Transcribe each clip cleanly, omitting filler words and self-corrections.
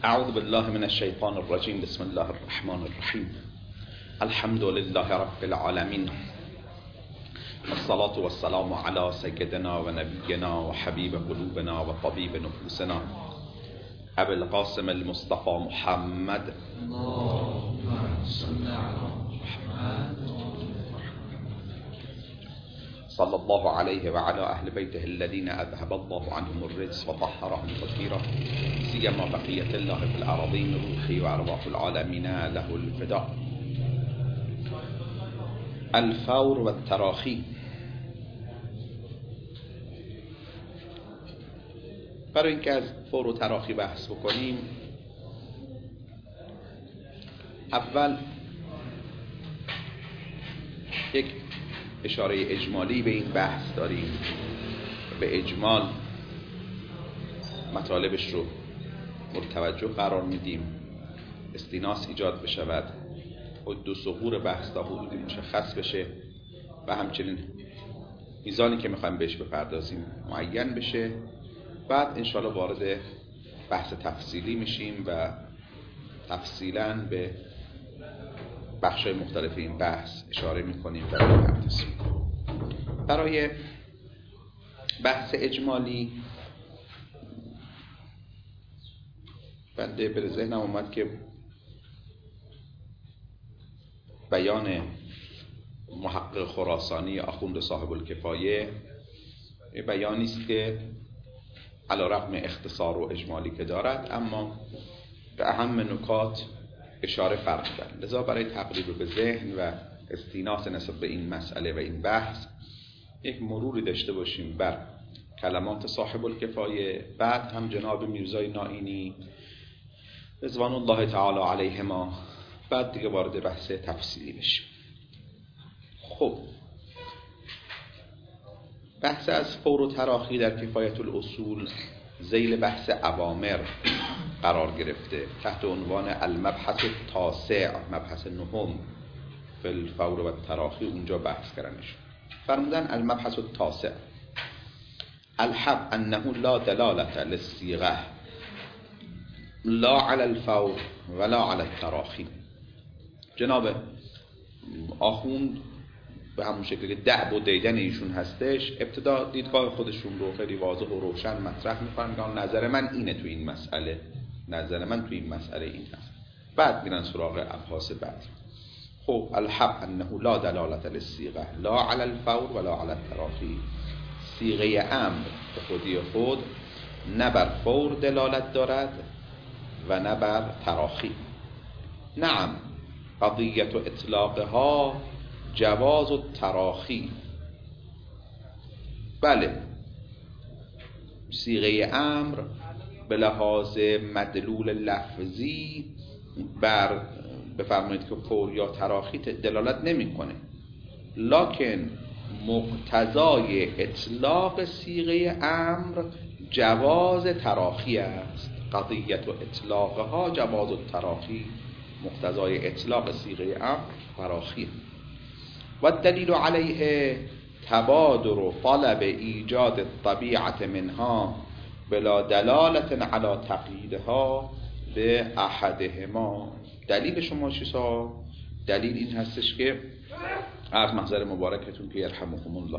اعوذ بالله من الشیطان الرجیم. بسم الله الرحمن الرحیم. الحمد لله رب العالمین، والصلاة والسلام على سيدنا و نبینا و حبیب قلوبنا و طبیب نفوسنا ابو القاسم المصطفى محمد. اللهم صل على محمد صلى الله عليه وعلى أهل بيته الذين أذهب الله عنهم الرجس وطهرهم تطهيرا، سيما بقية الله في الأراضين، روحي وأرواح العالمين له الفداء. الفور والتراخي. برای اینکه از فور و تراخی بحث بکنیم، اول یک اشاره اجمالی به این بحث داریم، به اجمال مطالبش رو مورد توجه قرار میدیم، استیناس ایجاد بشود، حد و ثغور بحث تا حدودی مشخص بشه و همچنین میزانی که میخوایم بهش بپردازیم معین بشه. بعد انشاءالله وارد بحث تفصیلی میشیم و تفصیلاً به بخشای مختلف این بحث اشاره میکنیم و بپردازیم. برای بحث اجمالی بنده به ذهنم اومد که بیان محقق خراسانی آخوند صاحب الکفایه بیانی است که علی رغم اختصار و اجمالی که دارد، اما به اهم نکات اشاره فرق کرد. لذا برای تقریب به ذهن و استیناس نسبت به این مسئله و این بحث یک مروری داشته باشیم بر کلمات صاحب الکفایه، بعد هم جناب میرزای نائینی رضوان الله تعالی علیهما، بعد دیگه وارد بحث تفصیلی بشیم. خب، بحث از فور و تراخی در کفایت الاصول ذیل بحث اوامر قرار گرفته تحت عنوان المبحث التاسع، مبحث نهم فی الفور و تراخی. اونجا بحث کردنش فرمودن المبحث التاسع الحق انه لا دلالت للصیغه لا علی الفور ولا علی التراخی. جناب آخوند به همون شکلی که دعب و دیدن ایشون هستش، ابتدا دیدگاه خودشون رو خیلی واضح و روشن مطرح میکنن که نظر من اینه تو این مسئله، نظر من تو این مسئله این هست. بعد میرن سراغ ابحاث بعد. خب، الحق انه لا دلالت للصیغه لا علی الفور ولا علی التراخی. صیغه امر به خودی خود نه بر فور دلالت دارد و نه بر تراخی. نعم، قضیت اطلاقها جواز و تراخی. بله، صیغه امر به لحاظ مدلول لفظی بفرمایید که فور یا تراخی دلالت نمیکنه، لکن مقتضای اطلاق صیغه امر جواز تراخی است. قضیت و اطلاقها جواز و تراخی، مقتضای اطلاق صیغه امر تراخی. و الدلیل علیه تبادر طلب ایجاد الطبیعت منها بلا دلالت علی تقییدها به احدهما. دلیل شما چیسا؟ دلیل این هستش که از محضر مبارکتون که یرحمکم الله،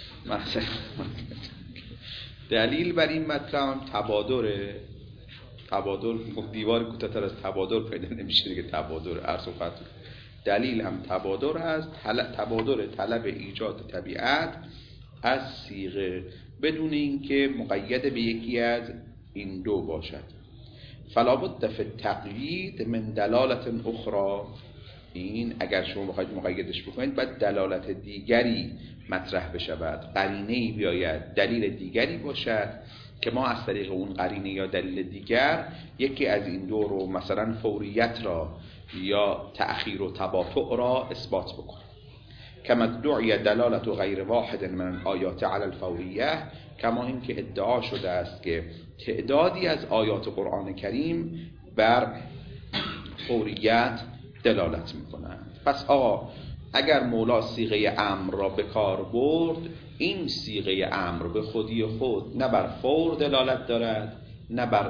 دلیل بر این مطلب تبادره. تبادر دیوار کوتاه‌تر از تبادر پیدا نمیشه که تبادر عرض و فتح. دلیل هم تبادر است، تبادر طلب ایجاد طبیعت از صیغه بدون اینکه مقید به یکی از این دو باشد. فلا بد فی التقیید من دلالت اخرى. این اگر شما بخواید مقیدش بکنید باید دلالت دیگری مطرح بشود، قرینه‌ای بیاید، دلیل دیگری باشد که ما از طریق اون قرینه یا دلیل دیگر یکی از این دو رو، مثلا فوریت را یا تأخیر و تباطؤ را اثبات بکنیم. کما ادعی دلالت غیر واحد من آیات علی الفوریه، کما این که ادعا شده است که تعدادی از آیات قرآن کریم بر فوریت دلالت میکنند. پس اگر مولا صیغه امر را به کار برد، این صیغه امر به خودی خود نه بر فور دلالت دارد نه بر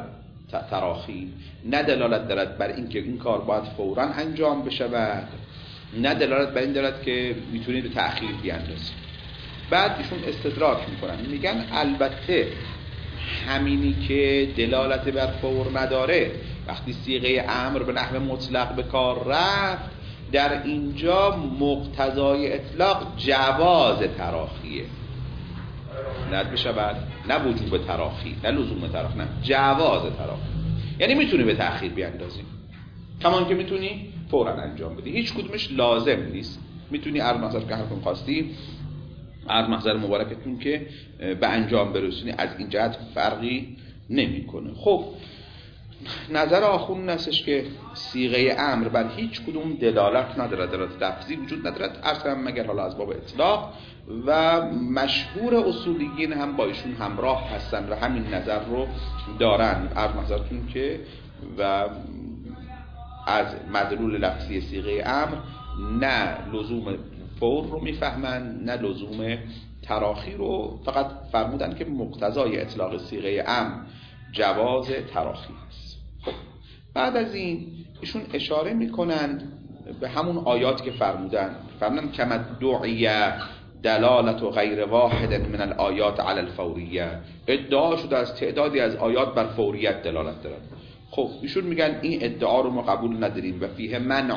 تراخی، نه دلالت دارد بر اینکه این کار باید فوراً انجام بشود، نه دلالت بر این دارد که میتونید به تأخیر بیاندازید. بعد ایشون استدراک میکنن، میگن البته همینی که دلالت بر فور نداره، وقتی صیغه امر به نحو مطلق به کار رفت، در اینجا مقتضای اطلاق جواز تراخیه، نه بشود، نه وجوب تراخی، نه لزوم تراخی، نه جواز تراخی. یعنی میتونی به تأخیر بیاندازی، کمان که میتونی فوراً انجام بدی، هیچ کدومش لازم نیست. میتونی هر محضر که هر کدوم خواستی، هر محضر مبارکتون که به انجام برسونی، از این جهت فرقی نمیکنه. خب نظر آخون هستش که صیغه امر بر هیچ کدوم دلالت ندارد، دلالت لفظی وجود ندارد، اصلا مگر حالا از باب اطلاق، و مشهور اصولیین هم با ایشون همراه هستن و همین نظر رو دارن. عرض نظرتون که و از مدلول لفظی صیغه امر نه لزوم فور رو میفهمن، نه لزوم تراخی رو، فقط فرمودن که مقتضای اطلاق صیغه امر جواز تراخی است. خب بعد از این ایشون اشاره میکنن به همون آیات که فرمودن کما دعیه دلالت و غیر واحد من الآیات علی الفوریه، ادعا شده از تعدادی از آیات بر فوریت دلالت دارد. خب ایشون میگن این ادعا رو ما قبول نداریم و فیه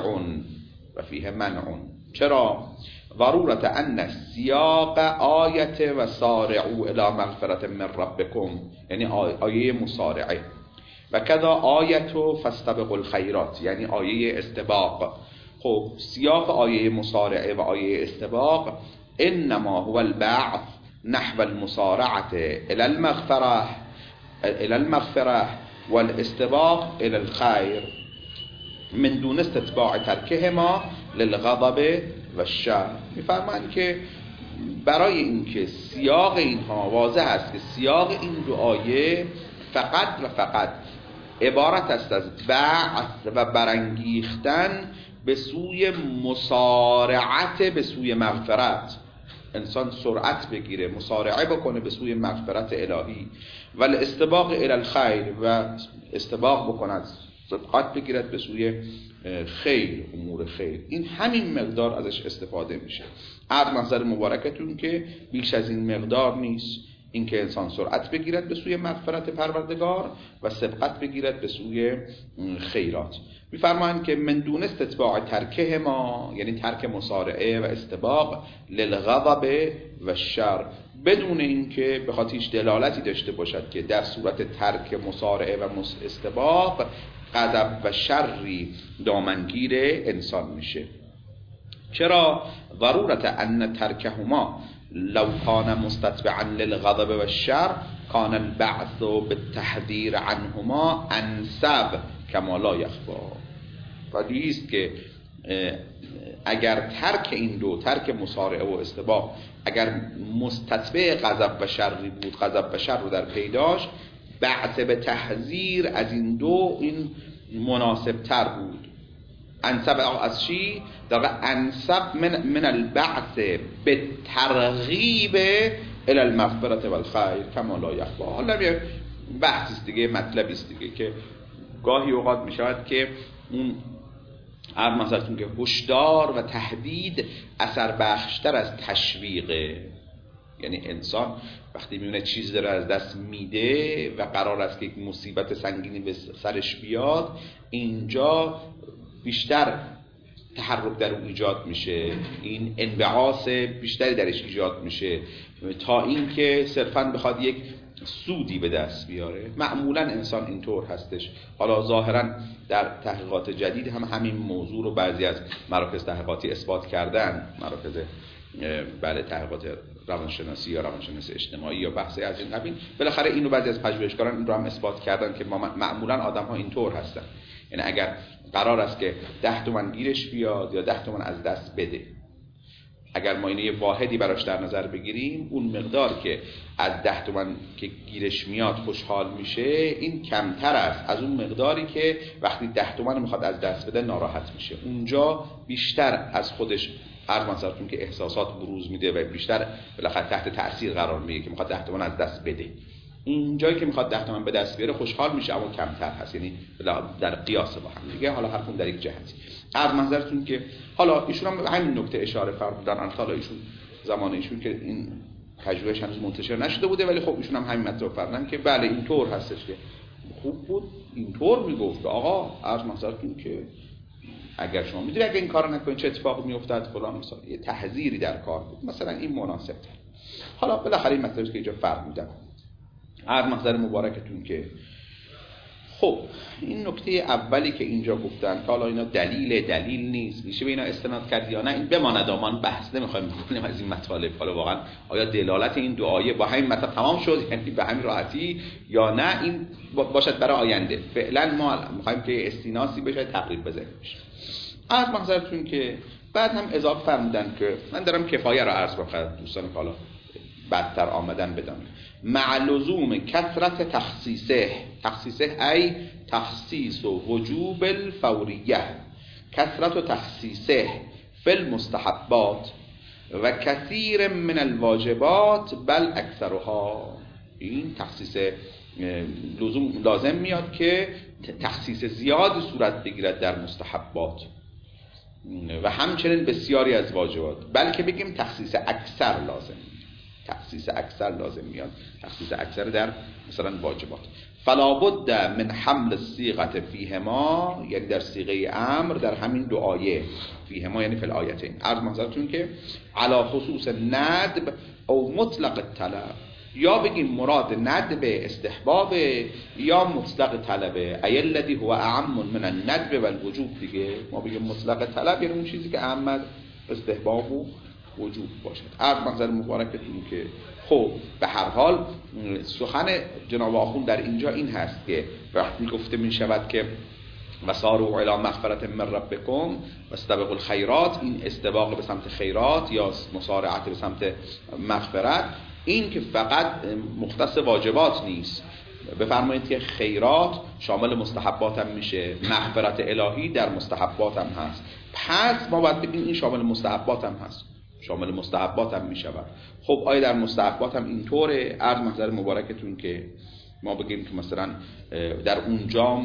منع. چرا؟ ضرورت ان سیاق آیت و سارعوا الی مغفرة من ربکم، یعنی آیه مسارعه، و کذا آیت فاستبقوا الخیرات، یعنی آیه استباق. خب سیاق آیه مسارعه و آیه استباق انما هو البعث نحو المسارعه الى المغفره والاستباق الى الخير من دون استتباع ترکهما للغضب و الشر. میفرمایند که برای اینکه سیاق اینها واضح است که سیاق این دو آیه فقط و فقط عبارت است از بعث و برانگیختن به سوی مسارعت، به سوی مغفرت، انسان سرعت بگیره، مسارعه بکنه به سوی مغفرت الهی، و الاستباق الی الخیر، و استباق بکند، سبقت بگیرد به سوی خیر، امور خیر. این همین مقدار ازش استفاده میشه. عرض نظر مبارکتون که بیش از این مقدار نیست، اینکه انسان سرعت بگیرد به سوی مغفرت پروردگار و سبقت بگیرد به سوی خیرات. میفرمایند که من دون استتباع ترکه ما، یعنی ترک مسارعه و استباق، للغضب و شر، بدون اینکه بخاطر هیچ دلالتی داشته باشد که در صورت ترک مسارعه و استباق غضب و شری دامنگیر انسان میشه. چرا؟ ضرورت ان ترکهما لو کان مستتبعا للغضب و الشر کان البعث بالتحذیر عنهما انسب کما لا یخفا. طبیعی است که اگر ترک این دو، ترک مسارعه و استباق، اگر مستتبع غضب و شری بود، غضب و شر رو در پیداش، بعث به تحذیر از این دو این مناسب تر بود. انسب از چی؟ در انسب من البعث به ترغیب الی المغفرة والخیر کما لا یخفا. حالا یه بحث است دیگه، مطلب است دیگه که گاهی اوقات می شود که اون هر مثلا که هشدار و تهدید اثر بخشتر از تشویقه. یعنی انسان وقتی میونه چیز داره از دست میده و قرار است که یک مصیبت سنگینی به سرش بیاد، اینجا بیشتر تحرک در اون ایجاد میشه، این انبعاث بیشتری درش ایجاد میشه تا اینکه صرفاً بخواد یک سودی به دست بیاره. معمولاً انسان اینطور هستش. حالا ظاهراً در تحقیقات جدید هم همین موضوع رو بعضی از مراکز تحقیقاتی اثبات کردن، مراکز بله تحقیقات روانشناسی یا روانشناسی اجتماعی یا بحثی از این قبیل، بالاخره اینو بعضی از پژوهشگران این رو هم اثبات کردن که معمولاً آدم‌ها اینطور هستن. یعنی اگر قرار است که 10 تومن گیرش بیاد یا 10 تومن از دست بده، اگر ما اینو یه واحدی براش در نظر بگیریم، اون مقدار که از 10 تومن که گیرش میاد خوشحال میشه، این کمتر است از اون مقداری که وقتی 10 تومن میخواد از دست بده ناراحت میشه. اونجا بیشتر از خودش عرض مثلا که احساسات بروز میده و بیشتر بالاخره تحت تاثیر قرار میگیره که میخواد 10 تومن از دست بده. این جایی که میخواد 10 تومن به دست بیاره خوشحال میشه، اما کمتر هست، یعنی در قیاس با هم دیگه. حالا هر کدوم در یک جهتی. عرض منظرتون که حالا ایشون هم همین نکته اشاره فرمودن، حالا ایشون زمان ایشون که این تجربهش هنوز منتشر نشده بوده، ولی خب ایشون هم همین مطلب فرمودن که بله اینطور هستش که خوب بود اینطور میگفت آقا. عرض منظرتون که اگر شما میدونید اگه این کارو نکنید چه اتفاقی میافتاد فلان، مثلا یه تحذیری در کار بود، مثلا این مناسب تر. حالا بالاخره این مطلبی که اینجا فرمودن. عرض محضر مبارکتون که خب این نکته اولی که اینجا گفتن که حالا اینا دلیل نیست، میشه به اینا استناد کرد یا نه، این بماند. ما بحث نمیخوایم بکنیم از این مطالب. حالا واقعا آیا دلالت این دو آیه با همین مطلب تمام شد، یعنی به همین راحتی، یا نه این باشد برای آینده. فعلا ما میخوایم که استیناسی بشه، تقریب بزنیم بشه. عرض محضرتون که بعد هم اضافه فرمودن که من دارم کفایه رو عرض بکنم دوستان که حالا بعدتر آمدن بدم، مع لزوم کثرت تخصیصه ای تخصیص و وجوب الفوریه، کثرت و تخصیصه فی المستحبات و کثیر من الواجبات بل اکثرها. این تخصیص لازم میاد که تخصیص زیاد صورت بگیرد در مستحبات و همچنین بسیاری از واجبات، بلکه بگیم تخصیص اکثر لازم میاد، تخصیص اکثر در مثلا واجبات. فلا بد من حمل الصيغه فیهما، یعنی در صیغه امر در همین دو آیه، فیهما یعنی فی الآیتین. عرض منظرتون که علی خصوص ندب او مطلق الطلب، یا بگیم مراد ندب استحباب یا مطلق طلبه، ای الذی هو اعم من الندب والوجوب. دیگه ما بگیم مطلق طلب یعنی اون چیزی که اعم استحباب و وجوب باشد. عرض منظر مبارکتون که خب به هر حال سخن جناب آخوند در اینجا این هست که وقتی گفته می شود که وسارعوا الی مغفرة من ربکم واستبقوا الخیرات، این استباق به سمت خیرات یا مسارعت به سمت مغفرت، این که فقط مختص واجبات نیست. بفرمایید که خیرات شامل مستحبات هم میشه، مغفرت الهی در مستحبات هم هست. پس ما باید بگیم این شامل مستحبات هم هست، شامل مستحبات هم میشود. خب آیا در مستحبات هم اینطوره؟ عرض محضر مبارکتون که ما بگیم که مثلا در اونجا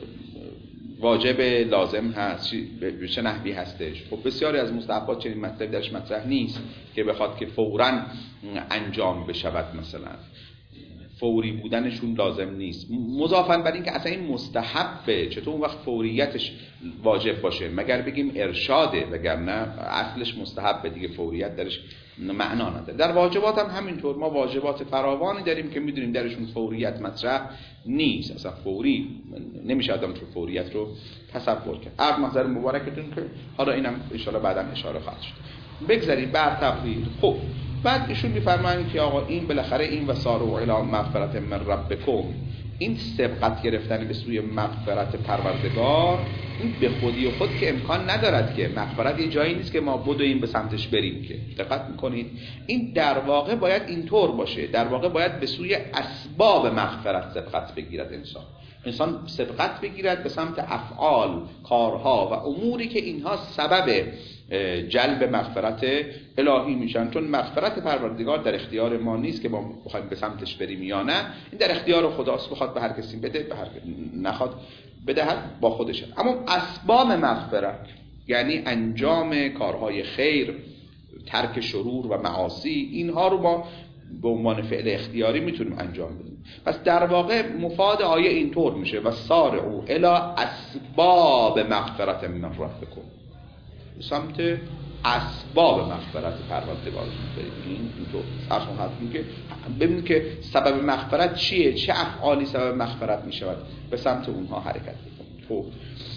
واجب لازم هست، به چه نحوی هستش؟ خب بسیاری از مستحبات چنین مطلب درش مطرح نیست که بخواد که فوراً انجام بشود، مثلا فوری بودنشون لازم نیست. مضافاً بر این که اصلا این مستحبه، چطور اون وقت فوریتش واجب باشه؟ مگر بگیم ارشاده، وگرنه اصلش مستحبه دیگه، فوریت درش معنا نداره. در واجبات هم همینطور، ما واجبات فراوانی داریم که میدونیم درشون فوریت مطرح نیست، اصلا فوری نمیشه آدم تو فوریت رو تصور کرد. عرض محضر مبارکتون که حالا اینم ان شاءالله بعداً اشاره خواهد شد. بگذاریم بر تقریر. خب بعد ایشون میفرمایند که آقا این بالاخره این وسارعوا الی مغفرة من ربکم، این سبقت گرفتن به سوی مغفرت پروردگار، این به خودی خود که امکان ندارد که مغفرت یه جایی نیست که ما بدویم به سمتش بریم که. دقت میکنید این در واقع باید اینطور باشه، در واقع باید به سوی اسباب مغفرت سبقت بگیرد انسان سبقت بگیرد به سمت افعال، کارها و اموری که اینها سبب جلب مغفرت الهی میشن. چون مغفرت پروردگار در اختیار ما نیست که ما بخوایم به سمتش بریم یا نه، این در اختیار خداست، بخواد به هر کسی بده، به هر نخواد بدهد با خودشه. اما اسباب مغفرت یعنی انجام کارهای خیر، ترک شرور و معاصی، اینها رو ما به عنوان فعل اختیاری میتونیم انجام بدیم. پس در واقع مفاد آیه اینطور میشه و سارعوا الی اسباب مغفرت من ربکم، سمت اسباب مغفرت پروردگارتون برید. اینطور اصلا هست که ببینید که سبب مغفرت چیه، چه افعالی سبب مغفرت میشود، به سمت اونها حرکت بکنید. خب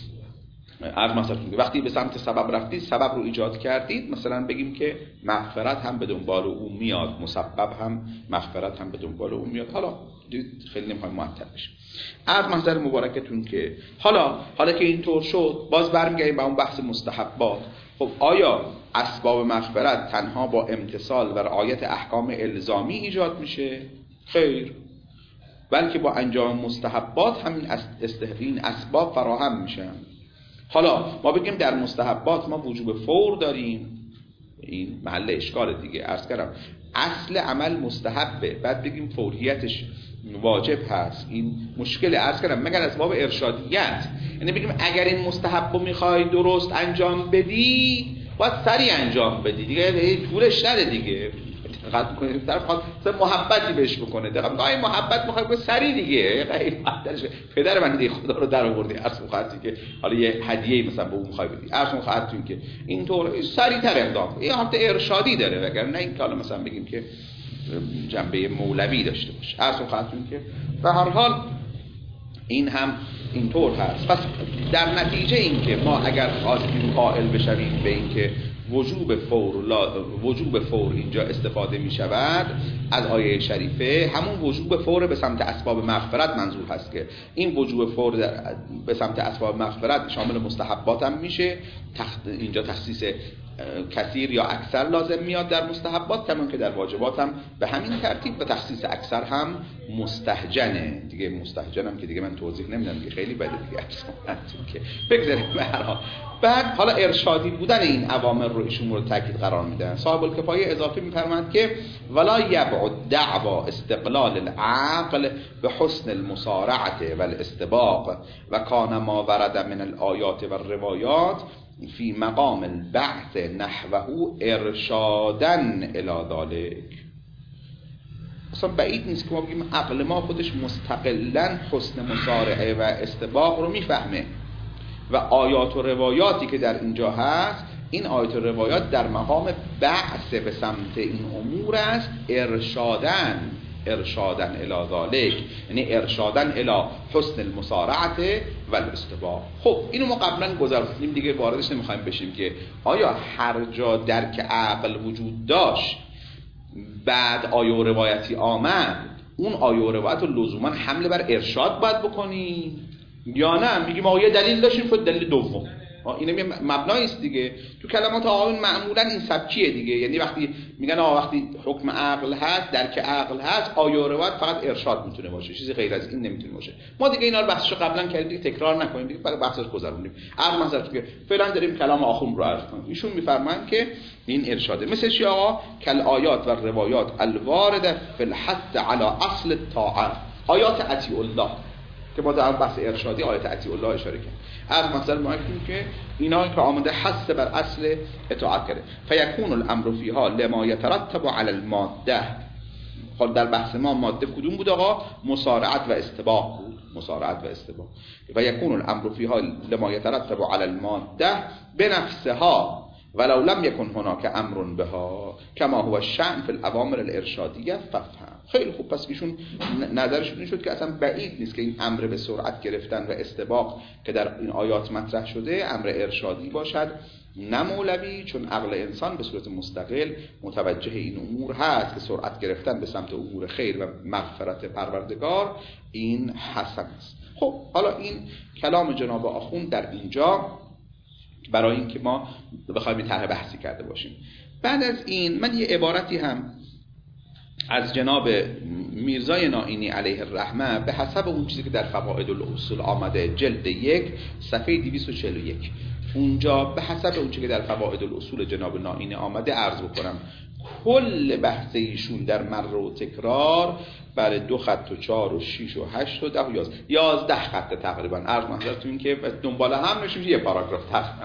عرض مثلا وقتی به سمت سبب رفتید، سبب رو ایجاد کردید، مثلا بگیم که مغفرت هم به دنبال اون میاد، مسبب هم مغفرت هم به دنبال اون میاد. حالا خیلی نمیخوایم معطل بشیم. عرض محضر مبارکتون که حالا که اینطور شد، باز برمیگردیم به اون بحث مستحبات. خب آیا اسباب مغفرت تنها با امتثال و رعایت احکام الزامی ایجاد میشه؟ خیر، بلکه با انجام مستحبات همین این اسباب فراهم میشن. حالا ما بگیم در مستحبات ما وجوب فور داریم، این محل اشکال دیگه. عرض کردم اصل عمل مستحبه، بعد بگیم فوریتش واجب هست. این مشکل عرض کردم مگر اسباب ارشادیت، یعنی بگیم اگر این مستحب رو میخوای درست انجام بدی باید سریع انجام بدی دیگه، طولش نده دیگه. دقت می‌کنید طرف خواهد محبتی بهش بکنه، دقت می‌کنید این محبت می‌خواد به سریع دیگه، پدر من دیگه خدا رو در آوردی عرض می‌خواد که حالا یه هدیه مثلا به اون می‌خوای بدی، عرض می‌خواد که اینطور سریع‌تر اقدام، این حالت ارشادی داره، وگرنه این که حالا مثلا بگیم که جنبه مولوی داشته باشه. عرض می‌خواد که به هر حال این هم اینطور هست. پس در نتیجه این که ما اگر خواستیم قائل بشویم به این که وجوب فور اینجا استفاده می شود از آیه شریفه، همون وجوب فور به سمت اسباب مغفرت منظور هست که این وجوب فور به سمت اسباب مغفرت شامل مستحبات هم میشه. اینجا تخصیص کثیر یا اکثر لازم میاد در مستحبات، کمان که در واجبات هم به همین ترتیب، و تخصیص اکثر هم مستهجنه دیگه. مستهجنم که دیگه من توضیح نمیدم دیگه، خیلی بده دیگه که بگذاریم به هر حال. بعد حالا ارشادی بودن این اوامر رو ایشون مورد تاکید قرار میدن. صاحب الکفایه اضافه میفرماند که ولا یبعد دعوا استقلال العقل به حسن المسارعه و الاستباق و کان ما ورد من الآیات و الروایات فی مقام البعث نحوه ارشادن الی ذلک. اصلا بعید نیست که ما بگیم عقل ما خودش مستقلاً حسن مسارعه و استباق رو میفهمه و آیات و روایاتی که در اینجا هست، این آیات و روایات در مقام بعث به سمت این امور است، ارشادن الی ذلک، یعنی ارشادن الی حسن المسارعه و الاستباق. خب اینو ما قبلا گذروندیم دیگه، واردش نمیخوایم بشیم که آیا هر جا درک عقل وجود داشت بعد آیه و روایتی آمد، اون آیه و روایت رو لزوما حمله بر ارشاد باید بکنی یا نه؟ میگیم آقا یه دلیل داشتیم خود دلیل دوم، اینم یه مبنایی است دیگه. تو کلمات آقایون معمولا این سبکیه دیگه، یعنی وقتی میگن آقا وقتی حکم عقل هست، درک عقل هست، آیه و روایت فقط ارشاد میتونه باشه، چیزی غیر از این نمیتونه باشه. ما دیگه اینا رو بحثشو قبلا کردیم دیگه، تکرار نکنیم دیگه، فقط بحثش گذروندیم. عقل مثلا که فعلا داریم کلام آخوند رو عرض کنیم، ایشون میفرمایند که این ارشاده، مثل چی آقا؟ کل آیات و روایات الوارده فی الحث علی اصل الطاعه، آیات اطیع الله که ما در بحث ارشادی آیات اطیع الله اشاره کردیم. از مثلا ما گفتیم که اینا که آمده حث بر اصل اطاعت کرده، فیکون الامر فیها لما یترتب علی الماده. خب در بحث ما ماده کدوم بود آقا؟ مسارعت و استباق بود، مسارعت و استباق. و یکون الامر فیها لما یترتب علی الماده بنفسها ولو لم یکن هناک امر بها کما هو الشأن فی الاوامر الارشادیه ففهم. خیلی خوب، پس ایشون نظرشون این شد که اصلا بعید نیست که این امر به سرعت گرفتن و استباق که در این آیات مطرح شده امر ارشادی باشد نه مولوی، چون عقل انسان به صورت مستقل متوجه این امور هست که سرعت گرفتن به سمت امور خیر و مغفرت پروردگار این حسن است. خب حالا این کلام جناب آخوند در اینجا برای این که ما بخوایم طرح بحثی کرده باشیم. بعد از این من یه عبارتی هم از جناب میرزای نائینی علیه الرحمه به حسب اون چیزی که در فوائد الاصول آمده جلد 1 صفحه 241، اونجا به حسب اون چیزی که در فوائد الاصول جناب نائینی آمده عرض بکنم. کل بحث ایشون در مر و تکرار برای 2 خط و 4 و 6 و 8 و 10 و 11 خط تقریبا عرض محضرتون که دنبال هم نشون یه پاراگراف تقریبا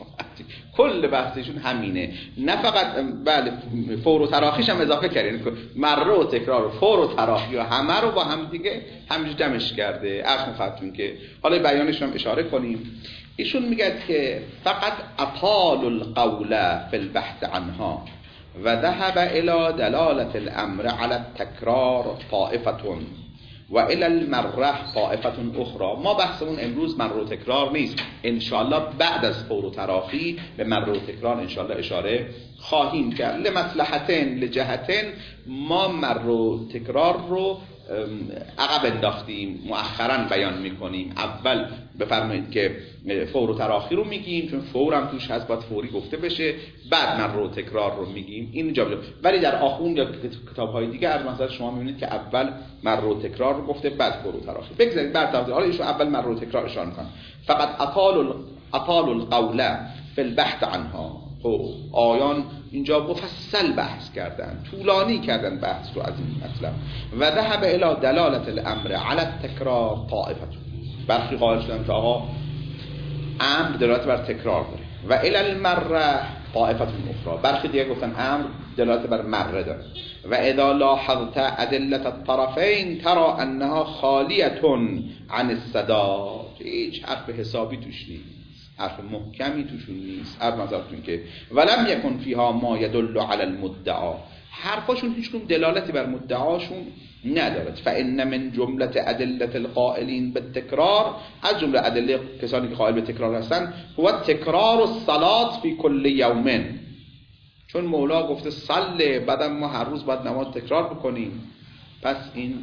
کل بحثشون همینه. نه فقط بله فور و تراخیش هم اضافه کردن، مر و تکرار و فور و تراخی و همه رو با هم دیگه همینجوری جمعش کرده. عرض محضرتون که حالا بیانش هم اشاره کنیم. ایشون میگه که فقط اطال القول فی البحث عنها و ذهب الى دلالة الامر على التکرار طائفة و الى المره طائفة اخرى. ما بحثمون امروز مر و تکرار نیست، انشاءالله بعد از فور و تراخی به مر و تکرار انشاءالله اشاره خواهیم کرد. لمصلحتين لجهتين ما مر و تکرار رو عقب انداختیم، مؤخرا بیان میکنیم. اول بفرمایید که فور و تراخی رو میگیم چون فور هم توش هست، باید فوری گفته بشه، بعد مر و تکرار رو میگیم. این جا ولی در آخوند یا کتاب‌های دیگه از مثلا شما میبینید که اول مر و تکرار رو گفته بعد فور و تراخی. بگذارید بعد حالا ایشون اول مر و تکرار اشاره میکنن. فقط اطال القول فی البحث عنها، خب آیان اینجا مفصل بحث کردن، طولانی کردن بحث رو از این مطلب. و ذهب الی دلالت الامر علی التکرار طائفه، برخی قائل شدن که آقا امر دلالت بر تکرار داره. و الی المره طائفه اخرى، برخی دیگه گفتن امر دلالت بر مره داره. و اذا لاحظت ادله الطرفین ترى انها خالیه عن الصداد، هیچ حرف حسابی توش نیست، حرف محکمی توشون نیست. عرض نظرتون که ولم یکن فیها ما یدل علی المدعا، حرفاشون هیچ کدوم دلالتی بر مدعاشون ندارد. فان من جمله ادله القائلین بالتکرار، از جمله ادله کسانی که قائل به تکرار هستن، هو تکرار الصلاه فی کل یوم، چون مولا گفته صله، بعدم ما هر روز باید نماز تکرار بکنیم، پس این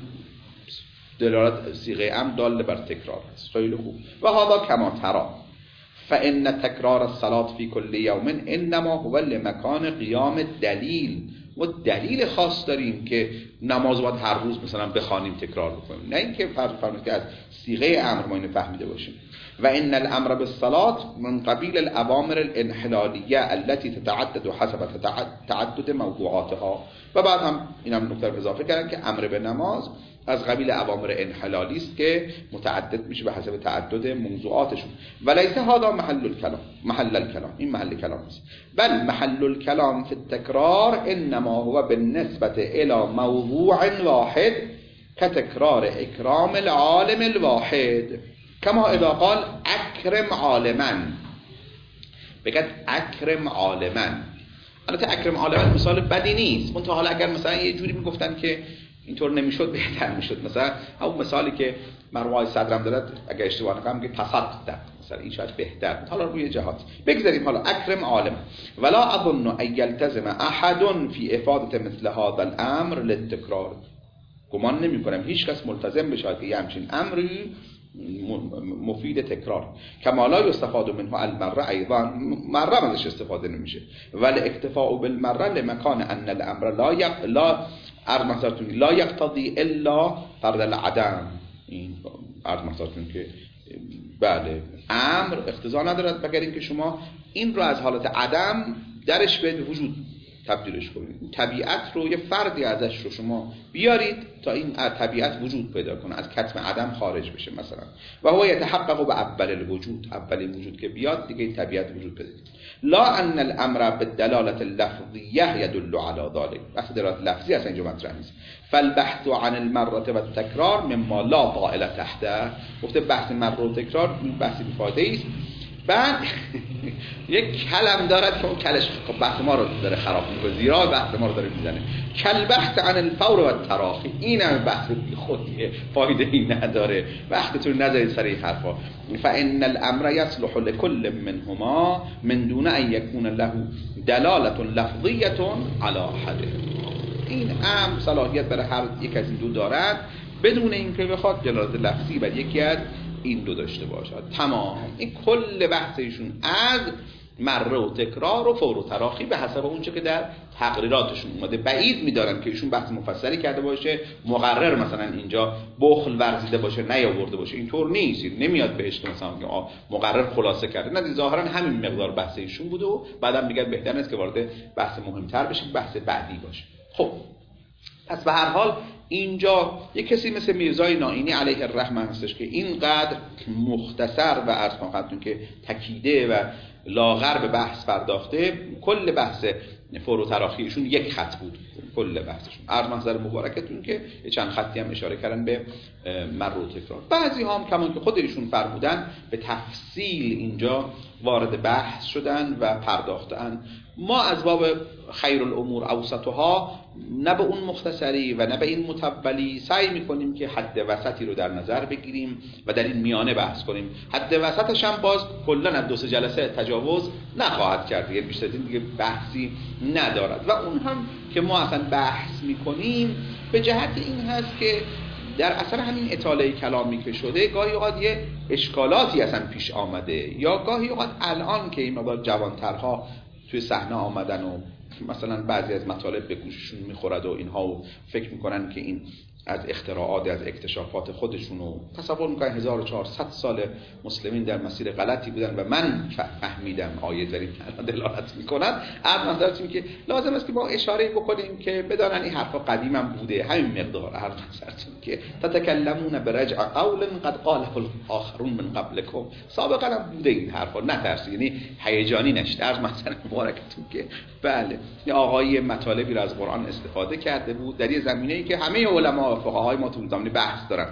دلالت صیغه امر داله بر تکرار است. خیلی خوب. و هذا کما ترى فان تکرار الصلاه فی کل یوم انما هو لمکان قیام دلیل، و دلیل خاص داریم که نماز باید هر روز مثلا بخوانیم تکرار بکنیم، نه اینکه فرض که از صیغه امر ما اینو فهمیده باشیم. و ان الامر بالصلاه من قبیل الاوامر الانحلالیه التي تتعدد حسب تعدد موضوعاتها. و بعد هم اینم نکته اضافه کردن که امر به نماز از قبیل اوامر انحلالی است که متعدد میشه به حسب تعدد موضوعاتشون. ولیس هذا محل الكلام، این محل کلام نیست، بل محل الكلام فی التکرار انما هو بالنسبه الى موضوع واحد كتکرار اکرام العالم الواحد، کما اذا قال اکرم عالما، بگید اکرم عالما. البته اکرم عالما مثال بدی نیست، منتها حالا اگر مثلا یه جوری میگفتن که اینطور نمیشد بهتر میشد. مثلا اون مثالی که مرحوم صدرم داد اگر اشتباه نکنم که تصدق، مثلا این شاید بهتر. حالا روی جهات بگذاریم، حالا اکرم عالم. ولا اظن ان یلتزم احد فی افاده مثل هذا الامر للتکرار، گمان نمی کنم هیچ کس ملتزم بشه که یه همچین امری مفید تکرار. کما لا یستفاد منه المره، ایضا مره ازش استفاده نمیشه. ولی اکتفاء بالمره لمکان ان الامر لا یقتضی الا فرض العدم. این عرض مثالتون که بله امر اقتضا ندارد مگر اینکه شما این رو از حالت عدم درش به وجود تبدیلش کنید. طبیعت رو، یه فردی ازش رو شما بیارید تا این طبیعت وجود پیدا کنه، از کتم عدم خارج بشه مثلا. و هو یتحقق به اول الوجود، اولین وجود که بیاد دیگه این طبیعت وجود پیدا کنه. لا ان الامر بالدلاله اللفظیه يدل على ذلك، بحث دلالت لفظی اصلا اینجا مطرح نیست. فالبحث عن المره والتکرار مما لا طائل تحته، گفته بحث مره و تکرار این بحثی بی‌فایده است. بعد یک کلم دارد که اون کلش بحث ما رو داره خراب میکنه، زیرا بحث ما رو داره میزنه. کل بحث عن الفور و التراخی، این هم بحث بی خودیه، فایده ای نداره، وقتتون نذارید سر این حرفا. فان الامر یصلح لكل منهما من دون ان یکون له دلاله لفظیه علی حده. این امر صلاحیت برای هر یک از این دو دارد بدون اینکه بخواد دلالت لفظی بر یکی از این دو داشته باشد. تمام این کل بحث ایشون از مره و تکرار و فور و تراخی به حسب اونچه که در تقریراتشون اومده. بعید می‌دارم که ایشون بحث مفصلی کرده باشه، مقرر مثلا اینجا بخل ورزیده باشه نیاورده باشه، اینطور نیست، نمیاد بهش مثلا که مقرر خلاصه کرده، نه، ظاهرا همین مقدار بحث ایشون بوده و بعدم میگن بهتر نیست که وارد بحث مهمتر بشه، بحث بعدی باشه. خب پس به هر حال اینجا یک کسی مثل میرزای نائینی علیه الرحمه هستش که اینقدر مختصر و عرض خدمتتون که تکیده و لاغر به بحث پرداخته. کل بحث فور و تراخیشون یک خط بود، کل بحثشون. عرض محضر مبارکتون که چند خطی هم اشاره کردن به مر و تکرار. بعضی هم کمان که خود ایشون فرمودن به تفصیل اینجا وارد بحث شدن و پرداختن. ما از باب خیر الامور اوسطها نه به اون مختصری و نه به این متولی سعی میکنیم که حد وسطی رو در نظر بگیریم و در این میانه بحث کنیم. حد وسطش هم باز کلا از 2-3 جلسه تجاوز نخواهد کرد، دیگه بیشتر دیگه بحثی ندارد. و اون هم که ما اصلا بحث میکنیم به جهت این هست که در اثر همین اطاله کلامی که شده گاهی اوقات یه اشکالاتی اصلا پیش آمده، یا گاهی اوقات الان که این مقدار جوانترها توی صحنه آمدن و مثلا بعضی از مطالب به گوششون میخورد و اینها و فکر میکنن که این از اختراعات، از اکتشافات خودشونو تصور میکنن 1400 سال مسلمین در مسیر غلطی بودن و من فهمیدم آیه داریم دلالت میکنن. عرض نظرتون که لازم است که ما اشاره بکنیم که بدانن این حرفا قدیما بوده، همین مقدار. عرض نظرتون که تتکلمون برجع قول قد قاله الاخرون من قبلكم، سابقا هم بوده این حرفا، نترسید، یعنی هیجانی نشید. عرض مثلا مبارکتون که بله یه آقای مطالبی رو از قرآن استفاده کرده بود در یه زمینه‌ای که همه علما و فقهای ما تو زمینه بحث دارن.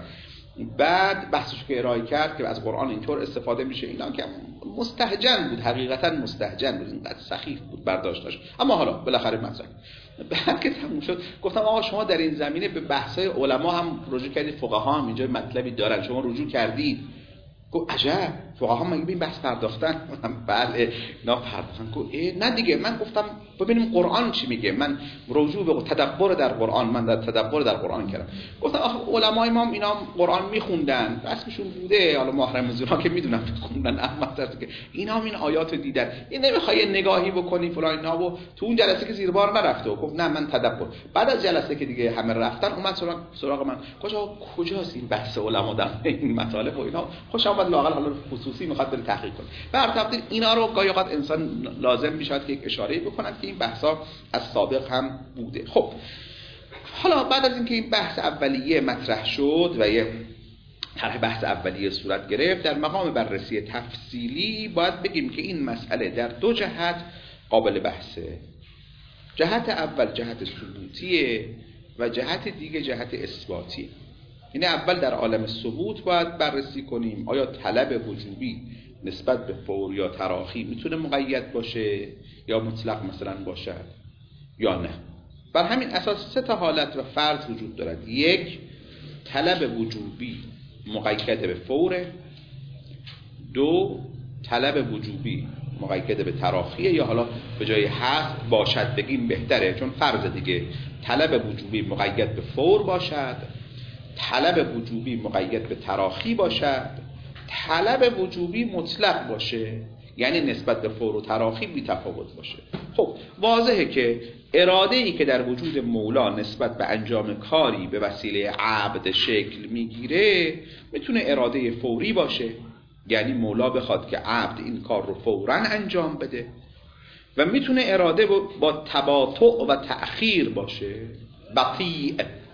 بعد بحثش که ارائه کرد که از قرآن اینطور استفاده میشه، اینا که مستهجن بود، حقیقتا مستهجن بود، اینقدر سخیف بود برداشتش، اما حالا بالاخره مطرح. بعد که تموم شد گفتم آقا شما در این زمینه به بحث‌های علما هم رجوع کردید، فقها هم اینجا مطلبی دارن، شما رجوع کردید. گفت عجب فقها مگه به این بحث پرداختن؟ بله اینا پرداختن. گفت نه دیگه، من گفتم ببینیم قرآن چی میگه، من رجوع به تدبر در قرآن، من در تدبر در قرآن کردم. گفتم آخه علمای ما اینا قرآن میخوندن، رسمشون بوده، حالا محرم زونا که میدونم خوندن، اما که اینا هم این آیات رو دیدن، این نمیخوای نگاهی بکنی فلان اینا. و تو اون جلسه که زیر بار نرفته و گفت نه من تدبر. بعد از جلسه که دیگه همه رفتن اومد سراغ من، کجاست این بحث علما در این مطالب و اینا، خوش آمد لااقل حالا خصوصی میخواد بره تحقیق کنه. به هر ترتیب اینا رو گاهی اوقات انسان لازم میشود که یک اشاره بکنن که این بحثا از سابق هم بوده. خب حالا بعد از اینکه این بحث اولیه مطرح شد و یه طرح بحث اولیه صورت گرفت، در مقام بررسی تفصیلی باید بگیم که این مسئله در دو جهت قابل بحثه. جهت اول جهت ثبوتیه و جهت دیگه جهت اثباتیه. یعنی اول در عالم ثبوت باید بررسی کنیم آیا طلب وجوبی نسبت به فور یا تراخی میتونه مقید باشه یا مطلق مثلا باشد یا نه. بر همین اساس سه تا حالت و فرض وجود دارد. یک، طلب وجوبی مقید به فوره. دو، طلب وجوبی مقید به تراخیه، یا حالا به جای حذف باشد بگیم بهتره چون فرض دیگه. طلب وجوبی مقید به فور باشد، طلب وجوبی مقید به تراخی باشد، طلب وجوبی مطلق باشه، یعنی نسبت به فور و تراخی بی تفاوت باشه. خب واضحه که اراده ای که در وجود مولا نسبت به انجام کاری به وسیله عبد شکل میگیره میتونه اراده فوری باشه، یعنی مولا بخواد که عبد این کار رو فوراً انجام بده، و میتونه اراده با تباطؤ و تأخیر باشه، بطیء،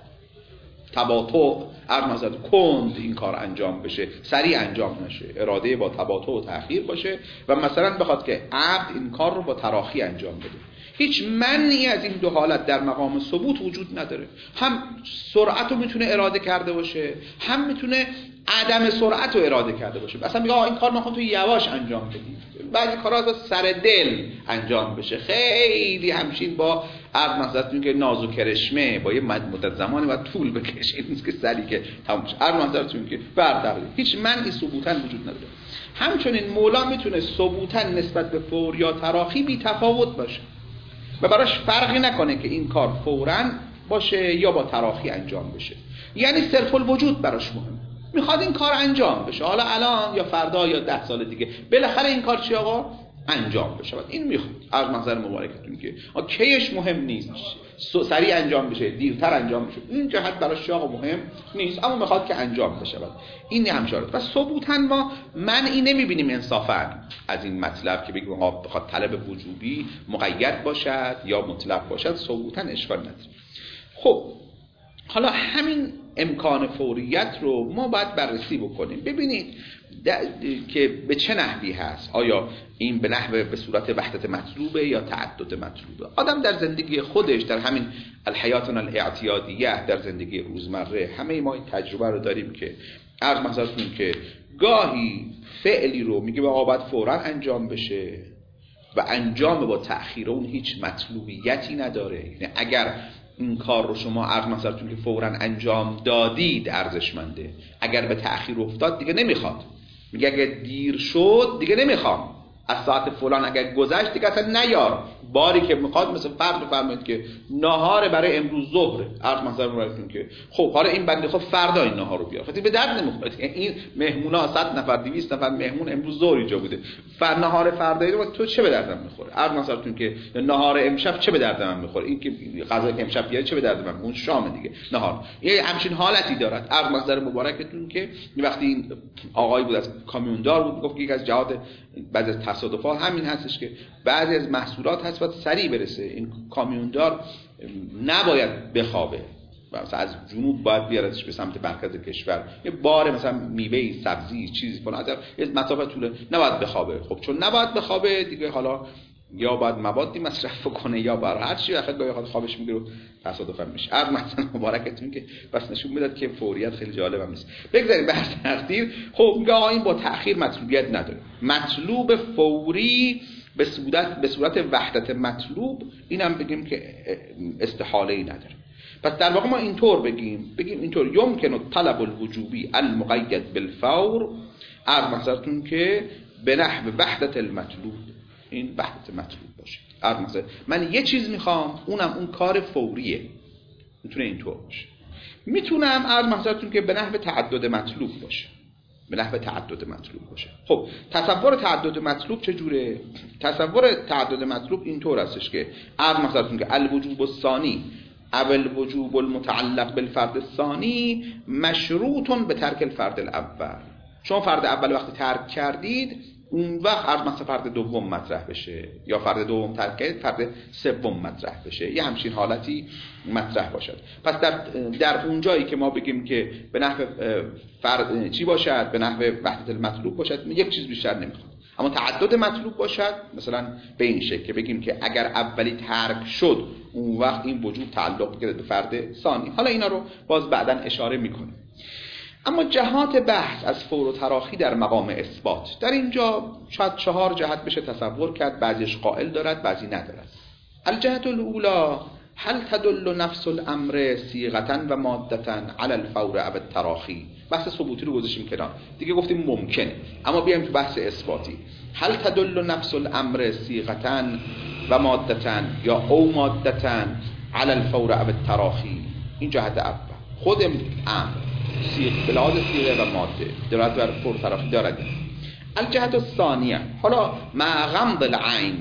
تباطؤ ارمزد کند این کار انجام بشه، سریع انجام نشه، اراده با تباطؤ و تأخیر باشه، و مثلا بخواد که عبد این کار رو با تراخی انجام بده. هیچ منعی از این دو حالت در مقام ثبوت وجود نداره. هم سرعت رو میتونه اراده کرده باشه، هم میتونه عدم سرعت رو اراده کرده باشه. مثلا میگه این کار نخوام تو یواش انجام بدی، بعضی کارها با سر دل انجام بشه، خیلی همچین با عرض نظرتون که ناز و کرشمه با یه مدت زمانی باید طول بکشه، این نیست که سری که تموم شه. عرض نظرتون که بردقیق هیچ منعی ثبوتاً وجود نداره. همچنین مولا میتونه ثبوتاً نسبت به فور یا تراخی بی تفاوت باشه و براش فرقی نکنه که این کار فوراً باشه یا با تراخی انجام بشه، یعنی صرف الوجود براش مهمه، میخواد این کار انجام بشه، حالا الان یا فردا یا 10 سال دیگه بالاخره این کار چی آقا انجام بشه. این میخواد از منظر مبارکتون که کیش مهم نیست، سریع انجام بشه دیرتر انجام بشه، این جهت براش آقا مهم نیست، اما میخواد که انجام بشه. این هم شرط. و ثبوتاً ما منعی نمیبینیم انصافاً از این مطلب که بگیم آقا بخواد طلب وجوبی مقید باشد یا مطلق باشد، ثبوتاً اشکال نداره. خب حالا همین امکان فوریت رو ما باید بررسی بکنیم، ببینید که به چه نحوی هست. آیا این به نحوه به صورت وحدت مطلوبه یا تعدد مطلوبه؟ آدم در زندگی خودش، در همین الحیاتنا الاعتیادیه، در زندگی روزمره همه ما این تجربه رو داریم که عرض محضرتون که گاهی فعلی رو میگه آقا باید فوراً انجام بشه و انجام با تأخیر اون هیچ مطلوبیتی نداره. یعنی اگر این کار رو شما عرض مثلتون که فوراً انجام دادید ارزشمنده، اگر به تأخیر افتاد دیگه نمیخواد، میگه اگر دیر شد دیگه نمیخوام، از ساعت فلان اگر گذشت دیگه اصلا نیار، باری که میخواد مثلا فرض بفرمایید که ناهار برای امروز ظهره، عرض مثلا براتون که خب حالا این بنده خب فردا این ناهار رو بیار، خاطر به درد نمیخوره. این مهمونا 100 نفر 200 نفر مهمون امروز ظهر اینجا بوده، ناهار فردایی رو تو چه به دردم میخوره؟ عرض مثلا که ناهار امشب چه به درد من میخوره؟ این که غذا که امشب بیاد چه به درد من؟ اون شام دیگه ناهار. یه همچین حالتی دارد. عرض مثلا مبارکتون که وقتی این آقای بود از کامیوندار بود گفت که یک از جهات بعضی از تصادفات همین هستش که بعضی از محصولات هست باید سریع برسه. این کامیوندار نباید بخوابه، مثلا از جنوب باید بیاردش به سمت مرکز کشور، یه بار مثلا میوه سبزی چیزی فلان یه مسافت طوله، نباید بخوابه. خب چون نباید بخوابه دیگه حالا یا باید موادی مصرف کنه یا برای هر چی آخر گاهی خوابش میگیره و تصادفا میشه. از مثلا مبارکتون که بس نشون میداد که فوریت خیلی جالب نیست. بگذاریم بحث تقدیر. خب میگه این با تأخیر مطلوبیت نداره، مطلوب فوری به صورت وحدت مطلوب اینم بگیم که استحاله ای نداره. پس در واقع ما اینطور بگیم اینطور یمکن طلب الوجوبی المقید بالفور، عرض مثلتون که به نحو وحدت المطلوب، این وحدت مطلوب باشه. عرض مثلا من یه چیز میخوام اونم اون کار فوریه، میتونه اینطور باشه. میتونم عرض مثلتون که به نحو تعدد مطلوب باشه، به نحو تعدد مطلوب باشه. خب تصور تعدد مطلوب چجوره؟ تصور تعدد مطلوب اینطور هستش که عرض مثلتون که الوجوب الثانی اول وجوب المتعلق بالفرد الثانی مشروط به ترک الفرد الاول. شما فرد اول وقتی ترک کردید اون وقت عرض مثلا فرد دوم مطرح بشه، یا فرد دوم ترک کردید فرد سوم مطرح بشه، یه همچین حالتی مطرح باشد. پس در اون جایی که ما بگیم که به نحو فرد چی باشد، به نحو وحدت المطلوب باشد، یک چیز بیشتر نمیخواد. اما تعدد مطلوب باشد مثلا به این شکل که بگیم که اگر اولی ترک شد اون وقت این وجود تعلق گرفت به فرد ثانی. حالا اینا رو باز بعداً اشاره میکنیم. اما جهات بحث از فور و تراخی در مقام اثبات، در اینجا شاید 4 جهت بشه تصور کرد، بعضیش قائل دارد بعضی ندارد. الجهت الاولی هل تدل نفس الامر صیغة و مادة علی الفور او التراخی. بحث ثبوتی رو گذاشتیم کنار دیگه، گفتیم ممکنه. اما بیایم تو بحث اثباتی. هل تدل نفس الامر صیغة و مادة یا او مادة علی الفور او التراخی. این جهت اول. خود امر بلاد صیغه و ماده دلالت بر فور تراخی دارد. الجهت الثانیه حالا مع غمض العین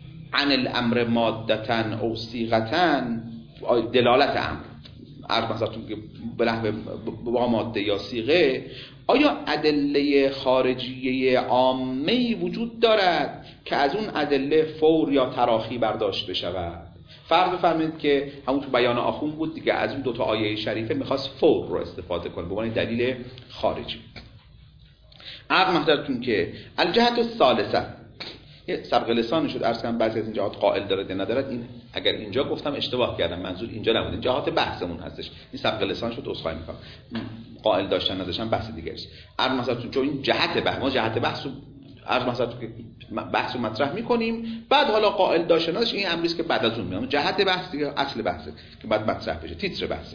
عن الامر مادتن او صیغتن، دلالت امر عرض مثلا که به نحو با ماده یا صیغه، آیا ادله خارجیه عامه وجود دارد که از اون ادله فور یا تراخی برداشت بشود؟ فرض بفرمایید که همون تو بیان آخوند بود دیگه، از اون 2 تا آیه شریفه میخواست فور رو استفاده کنه به عنوان دلیل خارجی. عرض محضرتون که الجهت الثالثه، یه سبق لسانی شد عرض کنم بعضی از این جهات قائل دارد یا ندارد. این اگر اینجا گفتم اشتباه کردم، منظور اینجا نبود، این جهات بحثمون هستش. این سبق لسان شد، عذرخواهی میکنم. قائل داشتن نداشتن بحث دیگه است. عرض مثلا چون این جهت بحث، ما جهت بحث رو عرض مثلا که بحث رو مطرح میکنیم، بعد حالا قائل داشتن نداشتن این امریست که بعد از اون میام. جهت بحث دیگه اصل بحثه که بعد مطرح بشه، تیتر بحثه.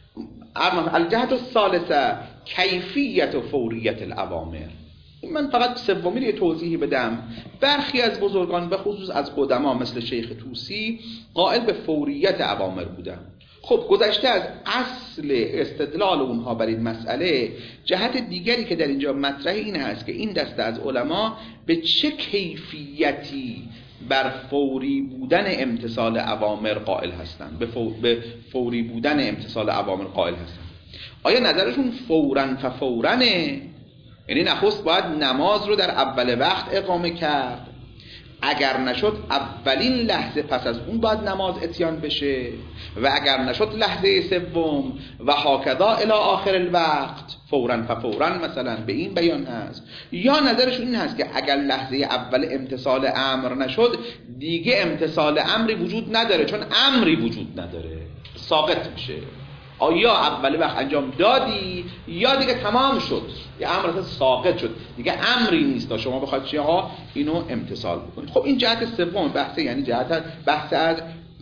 الجهت الثالثه کیفیت و فوریت الاوامر. من فقط سومی رو توضیحی بدم. برخی از بزرگان به خصوص از قدما مثل شیخ طوسی قائل به فوریت اوامر بودن. خب گذشته از اصل استدلال اونها بر این مسئله، جهت دیگری که در اینجا مطرح این هست که این دسته از علما به چه کیفیتی بر فوری بودن امتثال اوامر قائل هستند، به فوری بودن امتثال اوامر قائل هستند. آیا نظرشون فوراً فورانه؟ یعنی نخست باید نماز رو در اول وقت اقامه کرد، اگر نشد اولین لحظه پس از اون باید نماز اتیان بشه، و اگر نشد لحظه سوم و هاکذا الی آخر الوقت، فوراً فوراً مثلا به این بیان هست. یا نظرشون این هست که اگر لحظه اول امتثال امر نشد دیگه امتثال امری وجود نداره، چون امری وجود نداره، ساقط میشه. آیا اول وقت انجام دادی یا دیگه تمام شد، یه امر اصلا ساقط شد، دیگه امری نیست شما بخواید چی ها اینو امتثال بکنید. خب این جهت سوم بحثه، یعنی جهت بحث از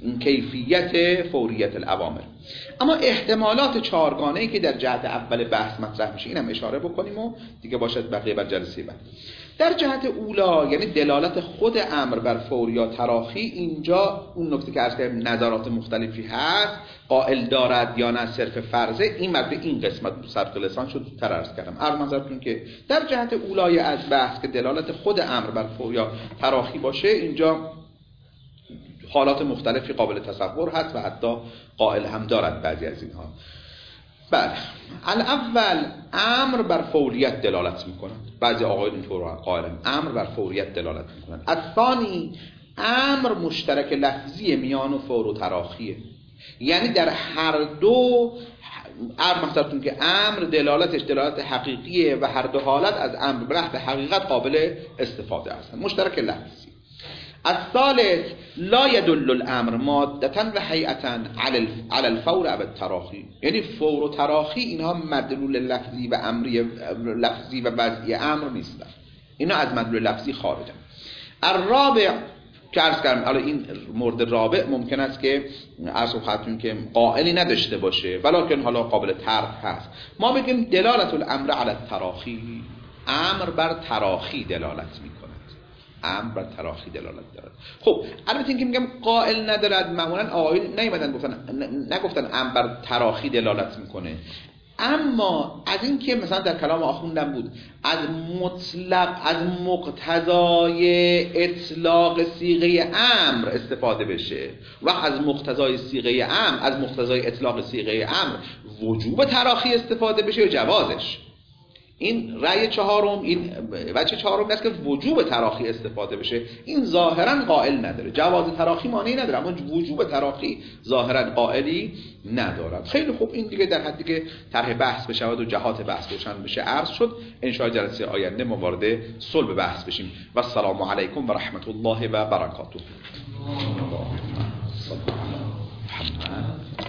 کیفیت فوریت الاوامر. اما احتمالات 4 گانه‌ای که در جهت اول بحث مطرح میشه اینم اشاره بکنیم و دیگه باشد بقیه بر جلسه بعد. در جهت اولا یعنی دلالت خود امر بر فور یا تراخی، اینجا اون نکته که عرض کردم نظرات مختلفی هست، قائل دارد یا نه صرف فرضه، این مبدا این قسمت سبق لسان شد تر عرض کردم. عرض نظرتون که در جهت اولای از بحث که دلالت خود امر بر فور یا تراخی باشه، اینجا حالات مختلفی قابل تصور هست و حتی قائل هم دارد بعضی از اینها. بله، الاول امر بر فوریت دلالت میکنند، بعضی آقایون اینطور قائلن امر بر فوریت دلالت میکنند. الثانی امر مشترک لفظی میان و فور و تراخیه، یعنی در هر دو مثلا که امر دلالتش دلالت حقیقیه و هر دو حالت از امر به نحو حقیقت قابل استفاده هستند، مشترک لفظی. الثالث لا يدل الامر مادة و هیئة على الفور و التراخی، یعنی فور و تراخی اینها مدلول لفظی و امری لفظی و وضعی امر نیستن، اینا از مدلول لفظی خارجن. الرابع که عرض کردم، حالا این مورد رابع ممکن است که عرض خدمتتون که قائلی نداشته باشه ولکن حالا قابل طرح هست. ما بگیم دلالت الامر علی التراخی، امر بر تراخی دلالت میکنه، امر بر تراخی دلالت دارد. خب البته اینکه میگم قائل ندارد، معمولا آقایون نگفتن امر بر تراخی دلالت میکنه، اما از این که مثلا در کلام آخوندم بود از مطلق از مقتضای اطلاق صیغه امر استفاده بشه و از مقتضای صیغه امر، از مقتضای اطلاق صیغه امر وجوب تراخی استفاده بشه یا جوازش، این رأی چهارم، این وجه چهارم است که وجوب تراخی استفاده بشه. این ظاهرا قائل نداره، جواز تراخی مانعی نداره اما وجوب تراخی ظاهرا قائلی ندارد. خیلی خوب، این دیگه در حدی که طرح بحث بشه و جهات بحث روشن بشه عرض شد. ان شاء الله جلسه آینده ما وارد صلب بحث بشیم. و السلام علیکم و رحمت الله و برکاته.